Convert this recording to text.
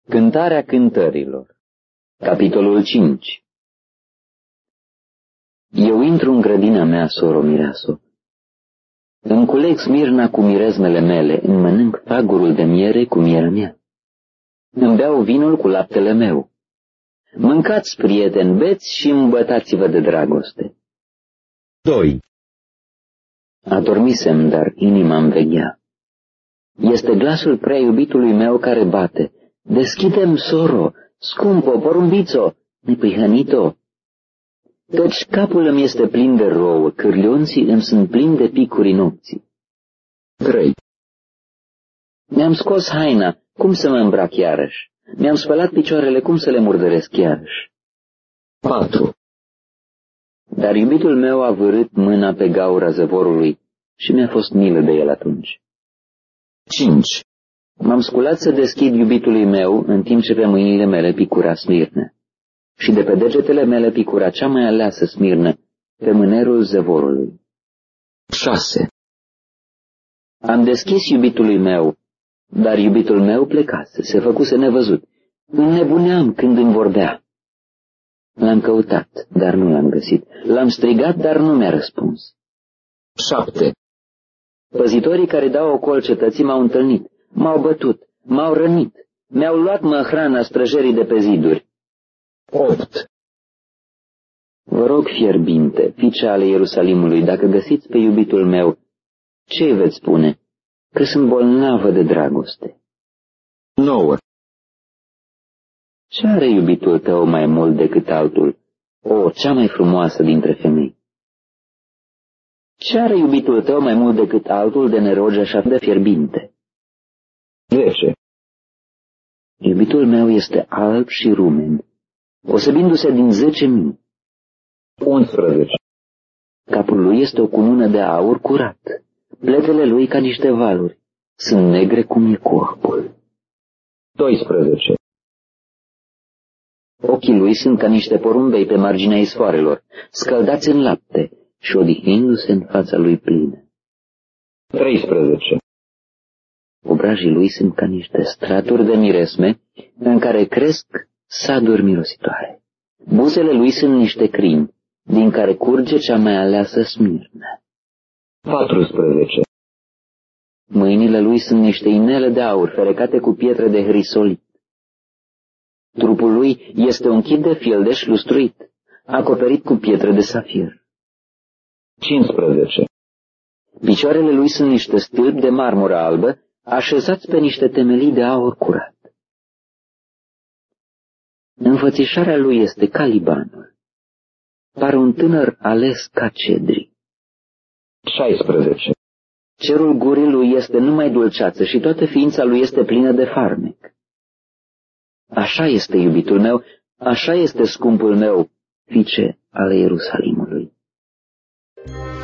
Cântarea cântărilor. Capitolul 5. Eu intru în grădina mea, soro mireasă. Îmi culeg smirna cu mirezmele mele, îmi mănânc fagurul de miere cu mierea mea. Îmi beau vinul cu laptele meu. Mâncați, prieteni, beți și îmbătați-vă de dragoste. 2. Adormisem, dar inima-mi veghea. Este glasul prea iubitului meu care bate. Deschidem, soro, scumpo, porumbițo, nepâihănito. Căci capul îmi este plin de rouă, cârlionții îmi sunt plini de picuri nopții. 3. Mi-am scos haina, cum să mă îmbrac iarăși? Mi-am spălat picioarele, cum să le murdăresc iarăși? 4. Dar iubitul meu a vârât mâna pe gaura zăvorului și mi-a fost milă de el atunci. 5. M-am sculat să deschid iubitului meu, în timp ce pe mâinile mele picura smirnă. Și de pe degetele mele picura cea mai aleasă smirnă, pe mânerul zăvorului. 6. Am deschis iubitului meu, dar iubitul meu plecase, se făcuse nevăzut. Înnebuneam când îmi vorbea. L-am căutat, dar nu l-am găsit. L-am strigat, dar nu mi-a răspuns. 7. Păzitorii care dau ocol cetății m-au întâlnit, m-au bătut, m-au rănit, mi-au luat hrana străjerii de pe ziduri. 8. Vă rog, fierbinte, fiice ale Ierusalimului, dacă găsiți pe iubitul meu, ce îi veți spune? Că sunt bolnavă de dragoste. 9. Ce are iubitul tău mai mult decât altul, o, cea mai frumoasă dintre femei? Ce are iubitul tău mai mult decât altul de neroge așa de fierbinte? 10. Iubitul meu este alb și rumen, osebindu-se din 10.000. 11. Capul lui este o cunună de aur curat, pletele lui ca niște valuri, sunt negre cum e corpul. 12. Ochii lui sunt ca niște porumbei pe marginea izvoarelor, scăldați în lapte și odihnindu-se în fața lui plină. 13. Obrajii lui sunt ca niște straturi de miresme în care cresc saduri mirositoare. Buzele lui sunt niște crini, din care curge cea mai aleasă smirnă. 14. Mâinile lui sunt niște inele de aur ferecate cu pietre de hrisolit. Trupul lui este un chip de fieldeș lustruit, acoperit cu pietre de safir. 15. Picioarele lui sunt niște stâlpi de marmură albă, așezați pe niște temelii de aur curat. Înfățișarea lui este ca Libanul. Pare un tânăr ales ca cedri. 16. Cerul gurii lui este numai dulceață și toată ființa lui este plină de farmec. Așa este iubitul meu, așa este scumpul meu, fiice ale Ierusalimului.